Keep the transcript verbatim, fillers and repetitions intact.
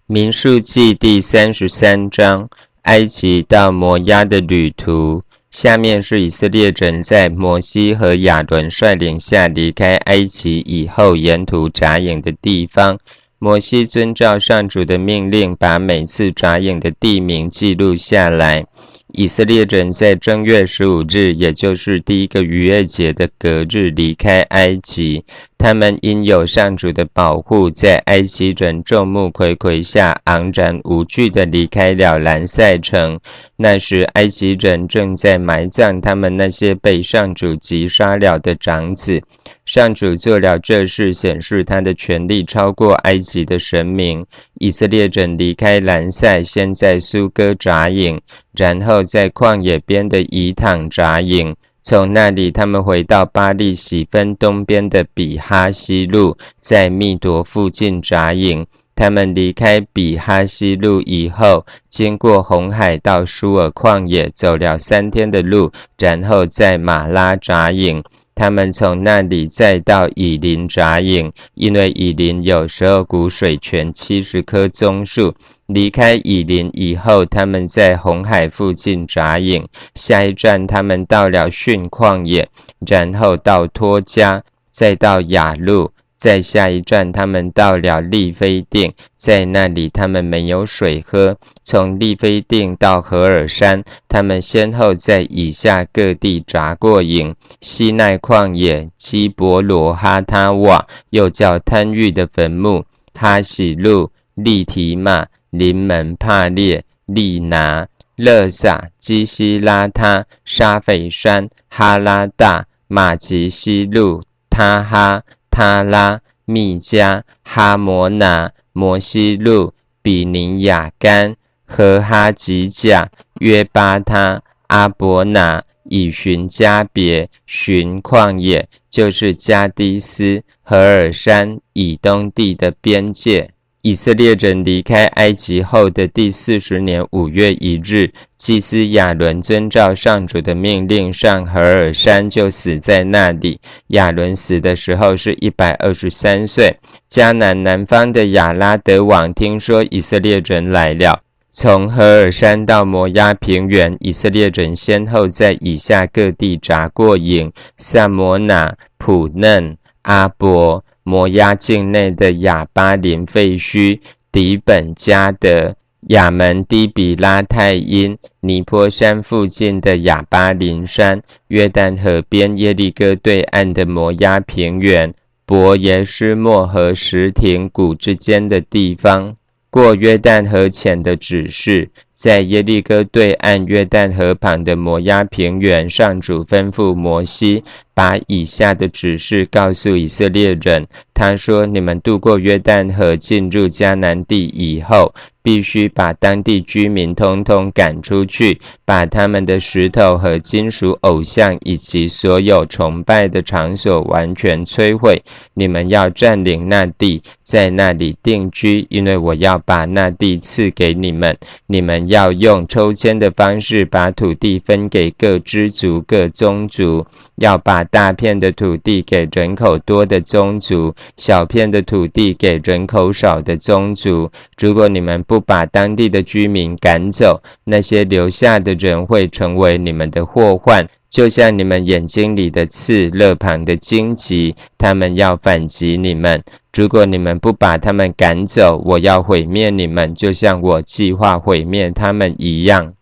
民数记第三十三章，埃及到摩押的旅途。下面是以色列人在摩西和亚伦率领下离开埃及以后沿途扎营的地方。摩西遵照上主的命令，把每次扎营的地名记录下来。以色列人在正月十五日，也就是第一个逾越节的隔日离开埃及。他们因有上主的保护，在埃及人众目睽睽下昂然无惧地离开了兰塞城。那时埃及人正在埋葬他们那些被上主击杀了的长子。上主做了这事，显示他的权力超过埃及的神明。以色列人离开兰塞，先在苏哥扎营，然后在旷野边的以坦扎营。从那里他们回到巴力喜分东边的比哈西路，在密夺附近扎营。他们离开比哈西路以后，经过红海到舒尔旷野，走了三天的路，然后在马拉扎营。他们从那里再到以琳扎营，因为以琳有十二股水泉，七十棵棕树。离开以琳以后，他们在红海附近扎营。下一站他们到了汛旷野，然后到托加，再到雅路。在下一站他们到了利非定，在那里他们没有水喝。从利非定到何尔山，他们先后在以下各地扎过营：西奈旷野、基伯罗哈他瓦，又叫贪欲的坟墓；哈喜路、利提马、临门帕列、利拿、勒撒、基西拉他、沙斐山、哈拉大、马吉西路、他哈、他拉、密加、哈摩拿、摩西路、比尼亚干、和哈吉甲、约巴他、阿伯拿、以寻加别、寻旷野，就是加低斯、何尔山以东地的边界。以色列人离开埃及后的第四十年五月一日，祭司亚伦遵照上主的命令上何尔山，就死在那里。亚伦死的时候是一百二十三岁。迦南南方的亚拉德王听说以色列人来了，从何尔山到摩押平原，以色列人先后在以下各地扎过营：萨摩拿、普嫩、阿伯、摩押境内的亚巴林废墟、底本加德、亚门低比拉太因、尼坡山附近的亚巴林山、约旦河边耶利哥对岸的摩押平原、伯耶施莫和什亭谷之间的地方。过约旦河前的指示，在耶利哥对岸约旦河旁的摩押平原，上主吩咐摩西把以下的指示告诉以色列人。他说：你们渡过约旦河进入迦南地以后，必须把当地居民通通赶出去，把他们的石头和金属偶像以及所有崇拜的场所完全摧毁。你们要占领那地，在那里定居，因为我要把那地赐给你们。你们要用抽签的方式把土地分给各支族、各宗族，要把大片的土地给人口多的宗族，小片的土地给人口少的宗族。如果你们不把当地的居民赶走，那些留下的人会成为你们的祸患，就像你们眼睛里的刺、肋旁的荆棘，他们要反击你们。如果你们不把他们赶走，我要毁灭你们，就像我计划毁灭他们一样。